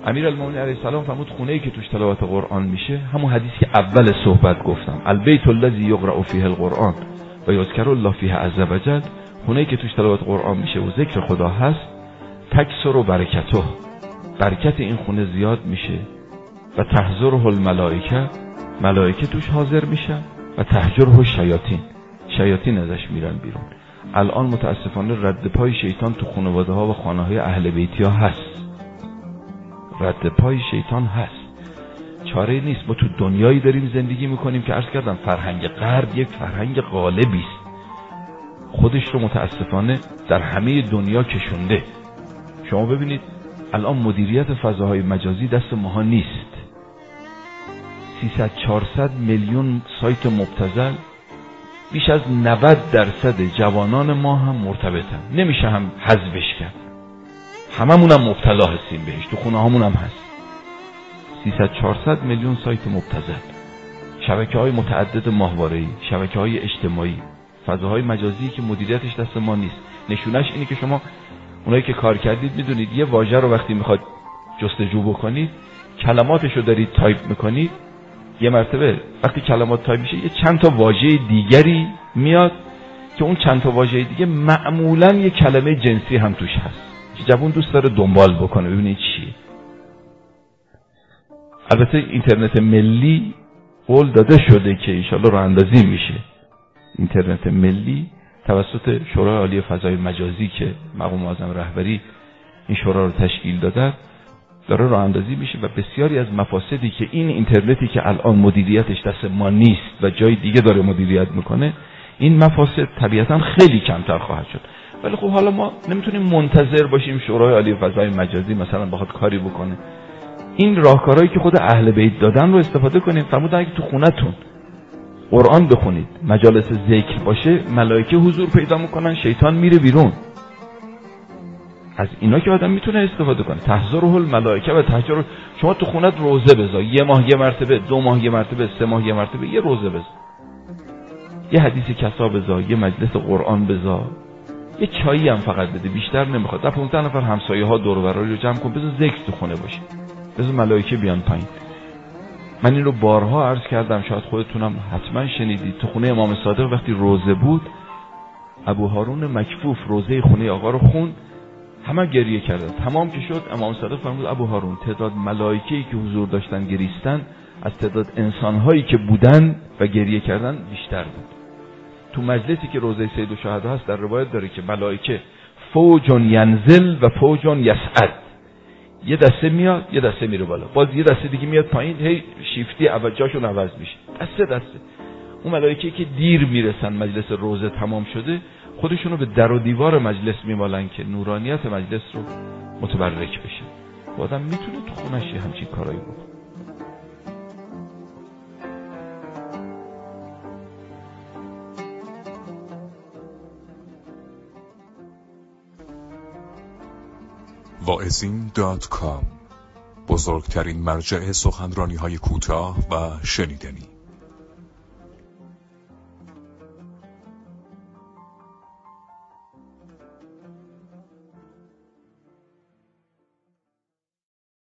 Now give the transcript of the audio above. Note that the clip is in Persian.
امیرالمومنین علیه السلام فرمود خونه‌ای که توش تلاوت قرآن میشه، همون حدیثی که اول صحبت گفتم، البیت الذی یقرأ فیه القرآن و یذکر الله فیه عز وجل، خونه‌ای که توش تلاوت قرآن میشه و ذکر خدا هست، تکثر و برکته، برکت این خونه زیاد میشه و تحضره الملائکه، ملائکه توش حاضر میشن و تهجره الشیاطین، شیاطین ازش میرن بیرون. الان متاسفانه رد پای شیطان تو خانواده ها و خانه های اهل بیتی ها هست، رد پای شیطان هست، چاره نیست. ما تو دنیایی داریم زندگی میکنیم که عرض کردم فرهنگ غرب یک فرهنگ غالبی است، خودش رو متاسفانه در همه دنیا کشونده. شما ببینید الان مدیریت فضاهای مجازی دست ماها نیست. 300-400 میلیون سایت مبتذل، بیش از 90% جوانان ما هم مرتبطن، نمیشه هم حذفش کرد، هممون هم مبتلا هستیم بهش، تو خونه هامون هم هست. 300-400 میلیون سایت مبتذل، شبکه‌های متعدد ماهواره‌ای، شبکه‌های اجتماعی، فضاهای مجازی که مدیریتش دست ما نیست. نشونش اینه که شما اونایی که کار کردید میدونید یه واژه رو وقتی میخواد جستجو بکنید، کلماتش رو دارید تایپ میکنید، یه مرتبه وقتی کلمات تایپ میشه یه چند تا واژه دیگری میاد که اون چند تا واژه دیگه معمولاً یه کلمه جنسی هم توش هست که جوون دوست داره دنبال بکنه ببینید چیه. البته اینترنت ملی قول داده شده که انشالله راه اندازی میشه. اینترنت ملی توسط شورای عالی فضای مجازی که مقام معظم رهبری این شورا رو تشکیل داده داره راه اندازی میشه و بسیاری از مفاسدی که این اینترنتی که الان مدیریتش دست ما نیست و جای دیگه داره مدیریت میکنه، این مفاسد طبیعتا خیلی کمتر خواهد شد. ولی خب حالا ما نمیتونیم منتظر باشیم شورای عالی فضای مجازی مثلا بخواد کاری بکنه. این راهکارهایی که خود اهل بیت دادن رو استفاده کنیم. فرمودن اگه تو خونتون قرآن بخونید، مجالس ذکر باشه، ملائکه حضور پیدا میکنن، شیطان میره بیرون. از اینا که آدم میتونه استفاده کنه. تحضره الملائکه و تهجر. شما تو خونت روزه بذار، 1 ماه یه مرتبه، 2 ماه یه مرتبه، 3 ماه یه مرتبه یه روزه بذار، یه حدیث کسا بذار، یه مجلس قرآن بذار، یه چایی هم فقط بده، بیشتر نمیخواد. 15 نفر همسایه ها دور و برای رو جمع کن، بذار ذکر تو خونه باشه، بذار ملائکه بیان پایین. من این رو بارها عرض کردم، شاید خودتونم حتما شنیدید. تو خونه امام صادق وقتی روزه بود، ابو هارون مکفوف روزه خونه آقا رو خوند، همه گریه کردن. تمام که شد امام صادق فرمود ابو هارون، تعداد ملائکه‌ای که حضور داشتن گریستن از تعداد انسان‌هایی که بودن و گریه کردن بیشتر بود. تو مجلسی که روزه سید الشهدا هست در روایت داره که ملائکه فوج ینزل و فوج یصعد، یه دسته میاد یه دسته میره بالا، باز یه دسته دیگه میاد پایین، هی شیفتی جاشون عوض میشه، دسته. اون ملائکه که دیر میرسن مجلس روزه تمام شده، خودشونو به در و دیوار مجلس میمالن که نورانیت مجلس رو متبرک بشه. و آدم میتونه تو خونش همچین کارایی بکنه. واعظین.com، بزرگترین مرجع سخنرانی‌های کوتاه و شنیدنی.